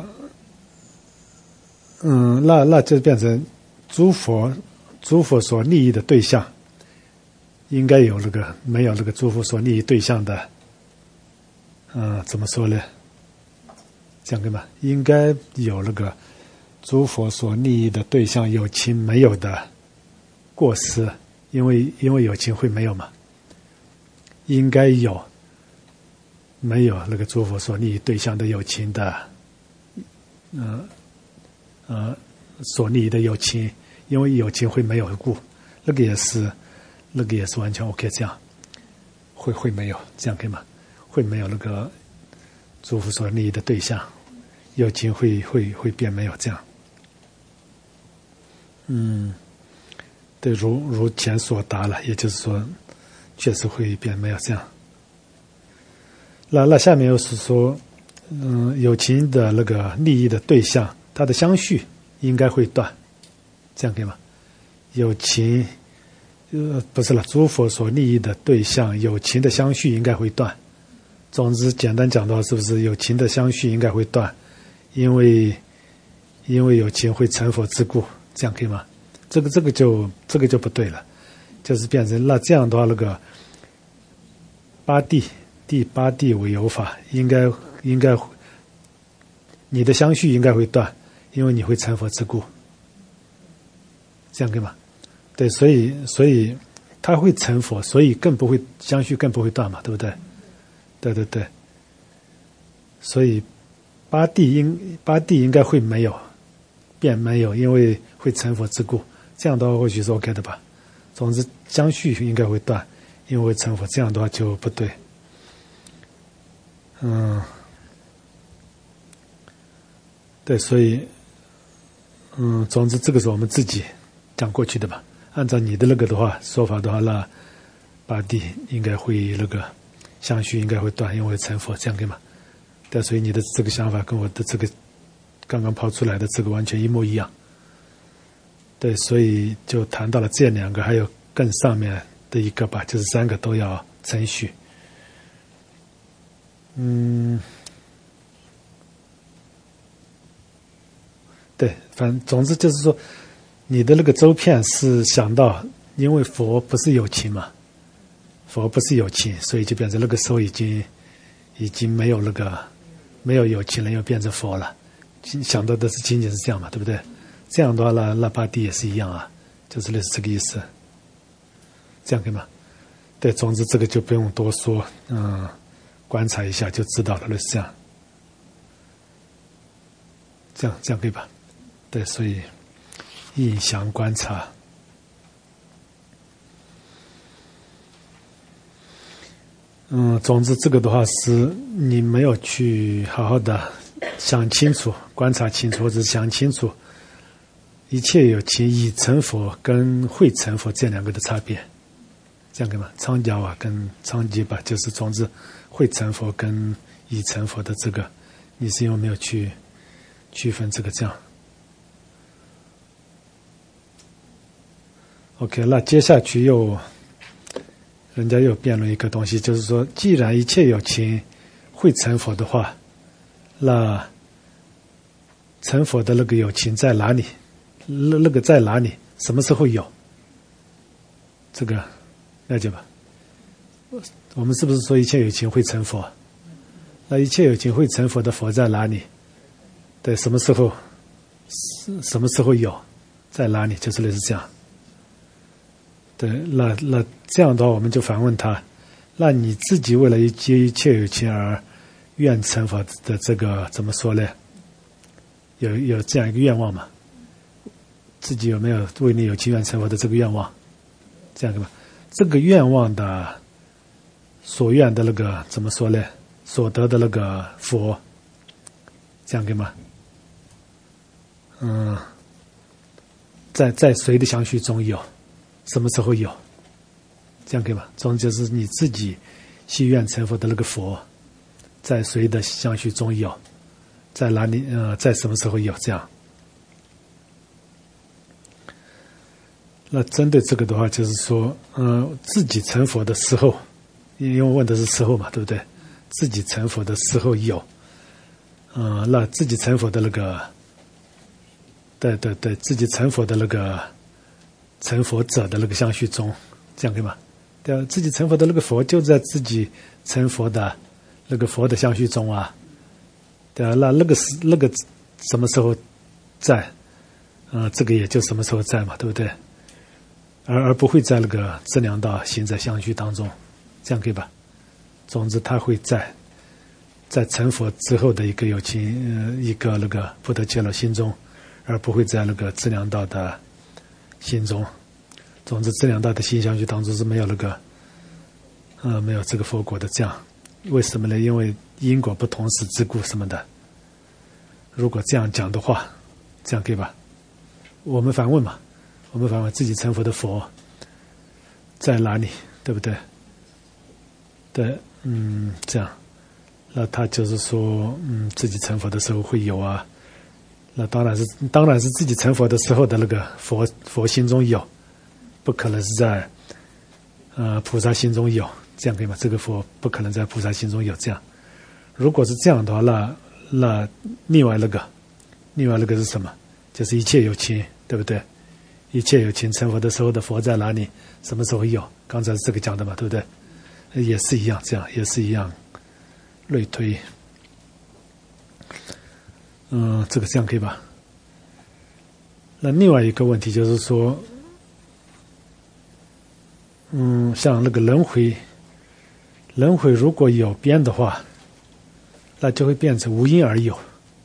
A: 那就变成诸佛所利益的对象，应该有那个没有那个诸佛所利益对象的，怎么说呢？这样对吗？应该有那个诸佛所利益的对象有情没有的过失，因为有情会没有嘛，应该有没有那个诸佛所利益对象的有情的，所利益的有情，因为有情会没有故，那个也是完全 OK， 这样会没有，这样可以吗？会没有那个诸佛所利益的对象，有情会变没有这样。对，如前所答了，也就是说，确实会变没有这样。那下面又是说，有情的那个利益的对象，它的相续应该会断，这样可以吗？有情，不是了，诸佛所利益的对象，有情的相续应该会断。总之，简单讲的话，是不是有情的相续应该会断？因为有情会成佛之故，这样可以吗？这个就不对了，就是变成那这样的话，那个第八地为有法，应该你的相续应该会断，因为你会成佛之故，这样可以吗？对，所以他会成佛，所以更不会相续，更不会断嘛，对不对？对，所以八地应该会没有，变没有，因为会成佛之故，这样的话或许是 OK 的吧。总之相续应该会断，因为会成佛，这样的话就不对。对，所以总之这个是我们自己讲过去的吧。按照你的那个的话说法的话，那八地应该会那个相续应该会断，因为成佛，这样可以吗？对，所以你的这个想法跟我的这个刚刚抛出来的这个完全一模一样。对，所以就谈到了这两个，还有更上面的一个吧，就是三个都要承续。对，反正总之就是说，你的那个周遍是想到，因为佛不是有情嘛，佛不是有情，所以就变成那个时候已经没有那个没有有情了，又变成佛了。想到的是仅仅是这样嘛，对不对？这样的话，那八地也是一样啊，就是类似这个意思。这样可以吗？对，总之这个就不用多说，观察一下就知道了，类似这样。这样可以吧？对，所以印象观察。总之这个的话是你没有去好好的想清楚、观察清楚，或者想清楚一切有情已成佛跟会成佛这两个的差别， 这样可以吗？昌加瓦跟昌吉吧，就是总之会成佛跟已成佛的这个，你是因为没有去区分这个这样。OK， 那接下去人家又辩论一个东西，就是说，既然一切有情会成佛的话，那成佛的那个有情在哪里？那个在哪里？什么时候有？这个了解吧？我们是不是说一切有情会成佛？那一切有情会成佛的佛在哪里？对，什么时候有？在哪里？就是类似这样。对，那这样的话，我们就反问他：那你自己为了一切有情而愿成佛的这个怎么说呢？有这样一个愿望吗？自己有没有为你有情愿成佛的这个愿望？这样的吧，这个愿望的所愿的那个怎么说呢？所得的那个佛，这样可以吗？在谁的相续中有？什么时候有？这样可以吗？总之就是你自己希愿成佛的那个佛，在谁的相续中有？在哪里？在什么时候有？这样。那针对这个的话，就是说，自己成佛的时候，因为问的是时候嘛，对不对？自己成佛的时候有，那自己成佛的那个，对，自己成佛的那个成佛者的那个相续中，这样可以吗？对啊，自己成佛的那个佛就在自己成佛的那个佛的相续中啊，对啊，那个什么时候在？这个也就什么时候在嘛，对不对？而不会在那个资粮道行者相续当中，这样可以吧？总之，他会在成佛之后的一个有情，一个那个不得切罗心中，而不会在那个资粮道的心中。总之，资粮道的心相续当中是没有那个，没有这个佛果的。这样，为什么呢？因为因果不同时之故什么的。如果这样讲的话，这样可以吧？我们反问嘛。我们反问自己成佛的佛在哪里，对不对？对，这样，那他就是说，自己成佛的时候会有啊。那当然是自己成佛的时候的那个佛心中有，不可能是在菩萨心中有，这样可以吗？这个佛不可能在菩萨心中有这样。如果是这样的话，那另外那个是什么？就是一切有情，对不对？一切有情成佛的时候的佛在哪里？什么时候有？刚才是这个讲的嘛，对不对？也是一样，这样也是一样，类推。这个这样可以吧？那另外一个问题就是说，像那个轮回如果有边的话，那就会变成无因而有。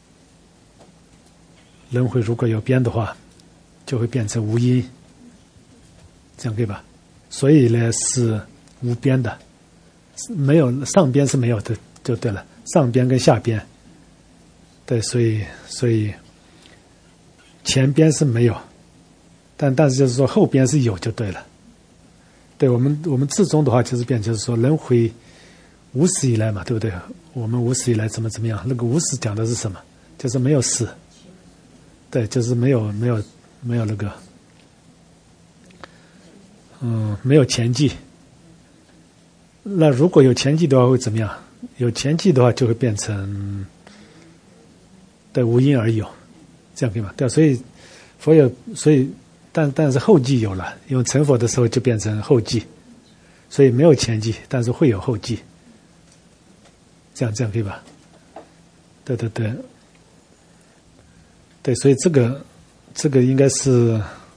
A: 轮回如果有边的话，就会变成无因，这样可以吧？所以呢是无边的，没有上边是没有的，就对了。上边跟下边，对，所以前边是没有，但是就是说后边是有就对了。对，我们至终的话就是说轮回无始以来嘛，对不对？我们无始以来怎么样？那个无始讲的是什么？就是没有始，对，就是没有那个，没有前际。那如果有前际的话会怎么样？有前际的话就会变成对无因而有，这样可以吗？对，所以但是后继有了，因为成佛的时候就变成后继，所以没有前继，但是会有后继，这样可以吧？对，所以这个应该是，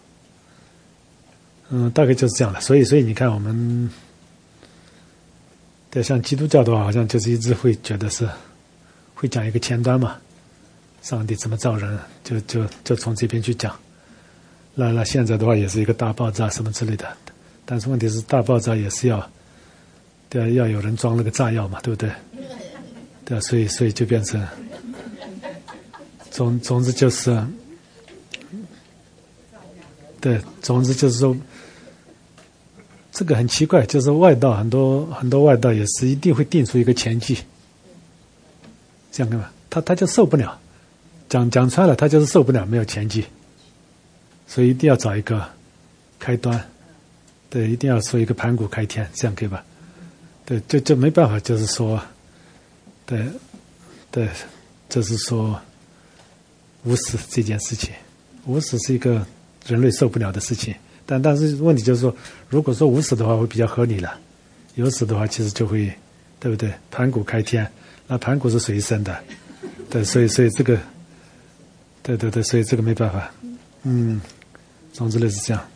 A: 大概就是这样的。所以你看我们，对，像基督教的话，好像就是一直会觉得是会讲一个前端嘛，上帝怎么造人，就从这边去讲。那现在的话也是一个大爆炸什么之类的，但是问题是大爆炸也是要有人装那个炸药嘛，对不对？对，所以就变成总之就是，对，总之就是说， 这个很奇怪，就是外道很多外道也是一定会定出一个前记，这样看吧，他就受不了，讲穿了，他就是受不了没有前记，所以一定要找一个开端，对，一定要说一个盘古开天，这样可以吧？对，就没办法，就是说，对，就是说无始这件事情，无始是一个人类受不了的事情。但是问题就是说，如果说无始的话会比较合理了，有始的话其实就会，对不对？盘古开天，那盘古是谁生的？对，所以这个，对，所以这个没办法，总之类是这样。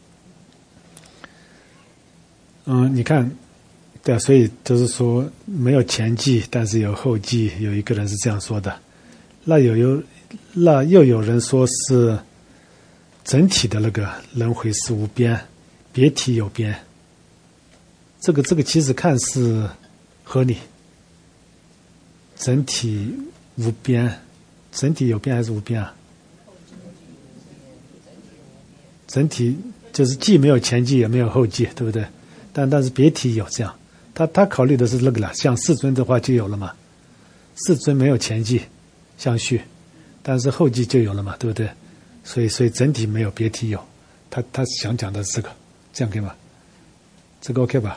A: 你看，对啊，所以就是说没有前记，但是有后记，有一个人是这样说的，那又有人说是。整体的那个轮回是无边，别体有边。这个其实看似合理。整体无边，整体有边还是无边啊？整体就是既没有前记也没有后记，对不对？但是别体有这样，他考虑的是那个了。像世尊的话就有了嘛，世尊没有前记相续，但是后记就有了嘛，对不对？所以整体没有别体有，他想讲的是这个，这样可以吗？这个 OK 吧？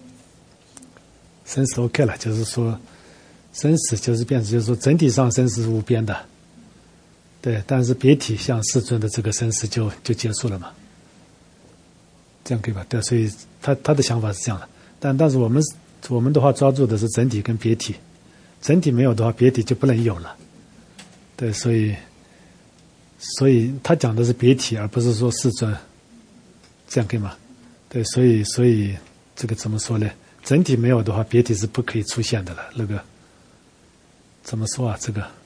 A: 生死 OK 了，就是说生死就是变成就是说整体上生死是无边的，对，但是别体像世尊的这个生死就结束了嘛，这样可以吧？对，所以他的想法是这样的，但是我们的话抓住的是整体跟别体，整体没有的话别体就不能有了，对，所以他讲的是别体，而不是说世尊，这样可以吗？对，所以这个怎么说呢？整体没有的话，别体是不可以出现的了。那个怎么说啊？这个，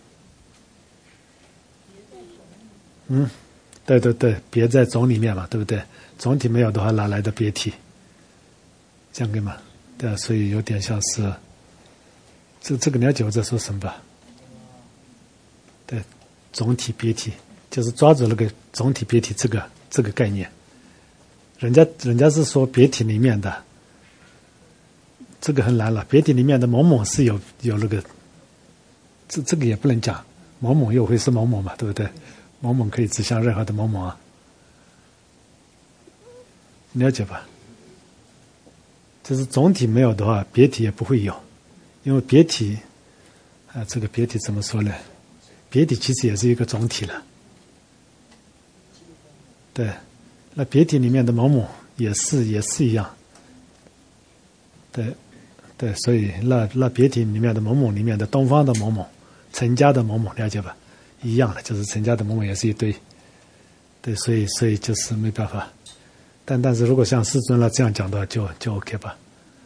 A: 对，别在种里面嘛，对不对？种体没有的话，哪来的别体？这样可以吗？对啊，所以有点像是，这个了解我在说什么吧？对，总体别体。就是抓住那个总体别体这个概念，人家是说别体里面的，这个很难了。别体里面的某某是有那个，这个也不能讲，某某又会是某某嘛，对不对？某某可以指向任何的某某啊，了解吧？就是总体没有的话，别体也不会有，因为别体这个别体怎么说呢？别体其实也是一个总体了。对，那别体里面的某某也是一样，对，所以那别体里面的某某里面的东方的某某，陈家的某某，了解吧？一样的，就是陈家的某某也是一堆，对，所以就是没办法，但是如果像世尊了这样讲的话，就 OK 吧？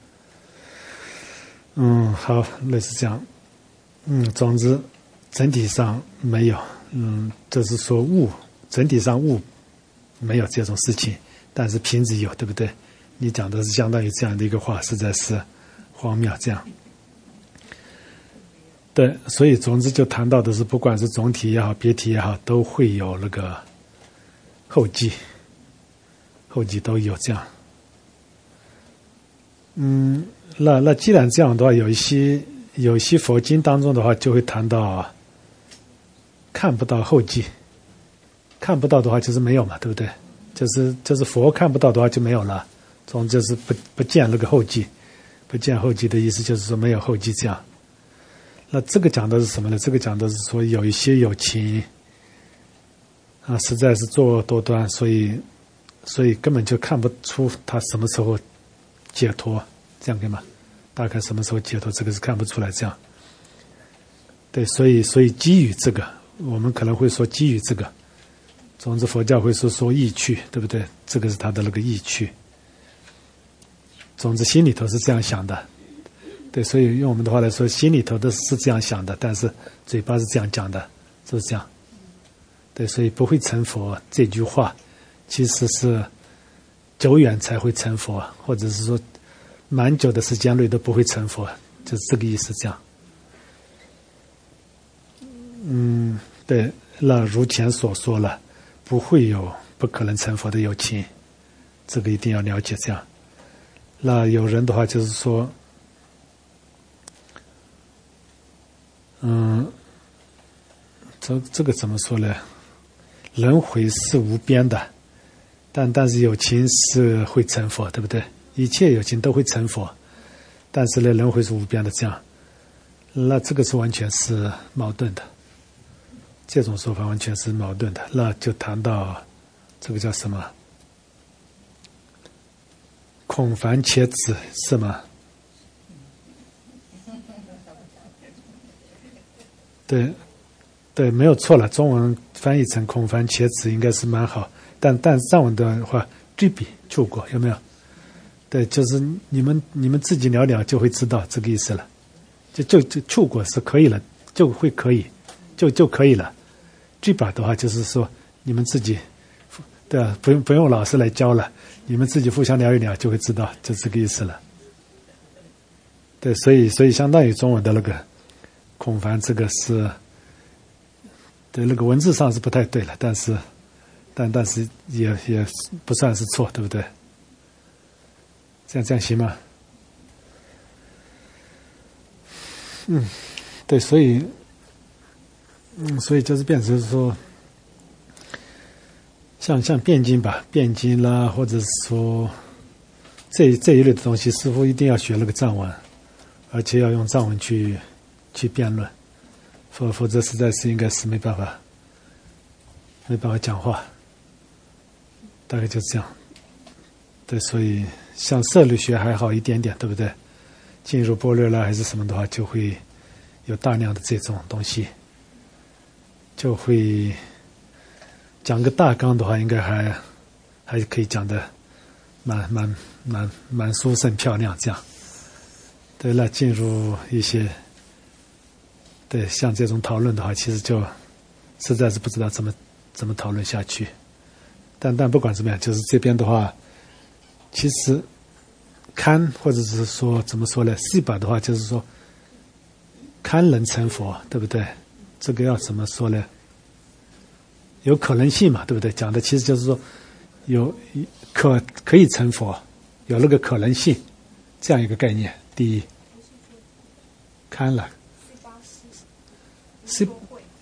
A: 好，类似这样，总之整体上没有，就是说整体上物。没有这种事情，但是瓶子有，对不对？你讲的是相当于这样的一个话，实在是荒谬。这样，对，所以总之就谈到的是，不管是总体也好，别体也好，都会有那个后记都有这样。那既然这样的话，有一些佛经当中的话，就会谈到看不到后记。看不到的话就是没有嘛，对不对？就是佛看不到的话就没有了，总之就是不见那个后记，不见后记的意思就是说没有后记这样。那这个讲的是什么呢？这个讲的是说有一些有情实在是作恶多端，所以根本就看不出他什么时候解脱，这样可以吗？大概什么时候解脱，这个是看不出来这样。对，所以基于这个，我们可能会说基于这个。总之，佛教会说意趣，对不对？这个是他的那个意趣。总之，心里头是这样想的，对，所以用我们的话来说，心里头的是这样想的，但是嘴巴是这样讲的，是不是这样？对，所以不会成佛这句话，其实是久远才会成佛，或者是说蛮久的时间内都不会成佛，就是这个意思。这样，对，那如前所说了。不会有不可能成佛的有情，这个一定要了解。这样， 那有人的话就是说，这个怎么说呢？轮回是无边的，但是有情是会成佛，对不对？一切有情都会成佛，但是呢，轮回是无边的，这样，那这个是完全是矛盾的。这种说法完全是矛盾的。那就谈到这个叫什么？孔凡且止是吗？对，没有错了。中文翻译成孔凡且止应该是蛮好，但藏文的话，对比触过有没有？对，就是你们自己聊聊就会知道这个意思了。就触过是可以了，就会可以，就可以了。对吧的话就是说你们自己，对啊，不用老师来教了，你们自己互相聊一聊就会知道，就这个意思了。对，所以相当于中文的那个孔凡这个是。对，那个文字上是不太对了，但是也不算是错，对不对？这样行吗？对，所以就是变成说，像辩经吧，辩经啦，或者是说这一类的东西，似乎一定要学那个藏文，而且要用藏文去辩论。否则实在是应该是没办法讲话，大概就这样。对，所以像色律学还好一点点，对不对？进入般若啦还是什么的话，就会有大量的这种东西，就会讲个大纲的话，应该还可以讲的蛮殊胜漂亮这样。对了，进入一些。对，像这种讨论的话，其实就实在是不知道怎么讨论下去。但不管怎么样，就是这边的话，其实堪或者是说怎么说呢？西巴的话就是说，堪能成佛，对不对？这个要怎么说呢？有可能性嘛，对不对？讲的其实就是说，有可以成佛，有那个可能性，这样一个概念。第一，堪了。是，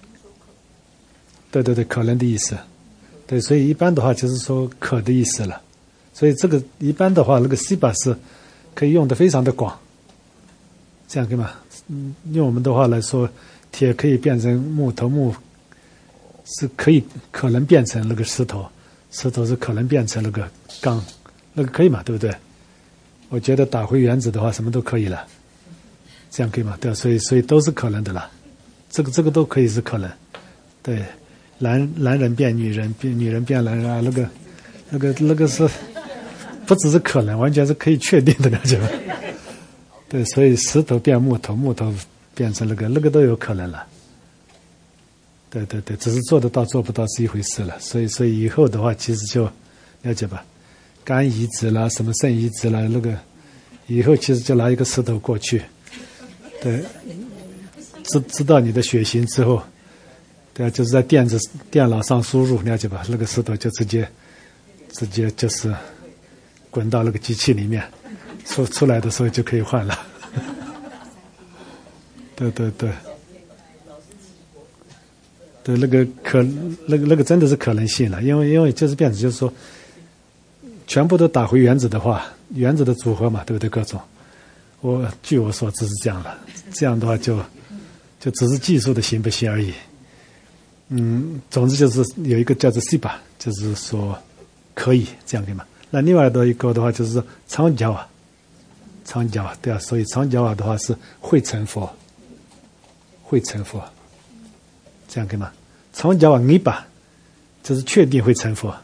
A: 对，可能的意思，对，所以一般的话就是说可的意思了，所以这个一般的话，那个西巴是可以用的非常的广，这样可以吗？用我们的话来说，铁可以变成木头，木是可能变成那个石头，石头是可能变成那个钢，那个可以嘛？对不对？我觉得打回原子的话，什么都可以了，这样可以吗？对，所以都是可能的了。这个都可以是可能，对，男人变女人，女人变男人啊，那个是不只是可能，完全是可以确定的，了解吗？对，所以石头变木头，木头变成那个都有可能了。对，只是做得到做不到是一回事了。所以以后的话，其实就了解吧，肝移植啦，什么肾移植啦，那个以后其实就拿一个石头过去，对。知道你的血型之后，对啊，就是在电脑上输入，了解吧？那个石头就直接就是滚到那个机器里面，出来的时候就可以换了。对，那个真的是可能性了，因为就是变成就是说，全部都打回原子的话，原子的组合嘛，对不对？各种，据我所知是这样的，这样的话就只是技术的行不行而已。总之就是有一个叫做 Siba， 就是说可以这样的嘛。那另外的一个的话就是说长角啊，对啊，所以长角啊的话是会成佛，这样可以吗？长角啊你把，就是确定会成佛，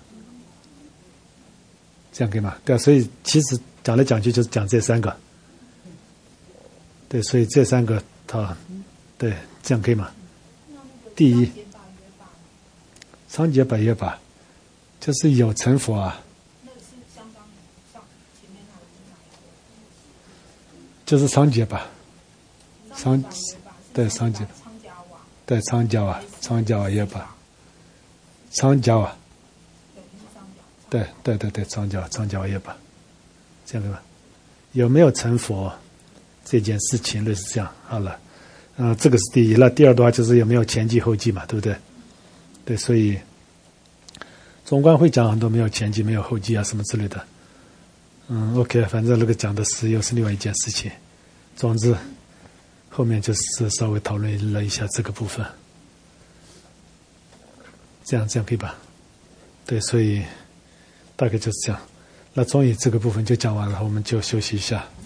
A: 这样可以吗？对啊，所以其实讲来讲去就是讲这三个，对，所以这三个它。对，这样可以吗？第一，长劫百业吧，就是有成佛啊。就是长劫吧，对长劫，对长角啊业吧，长角啊，对长角业吧，这样对吧？ 有没有成佛这件事情，类似这样。好了，这个是第一。那第二的话就是有没有前继后继嘛，对不对？对，所以中观会讲很多没有前继、没有后继啊什么之类的。OK， 反正那个讲的是又是另外一件事情。总之，后面就是稍微讨论了一下这个部分。这样可以吧？对，所以大概就是这样。那终于这个部分就讲完了，我们就休息一下。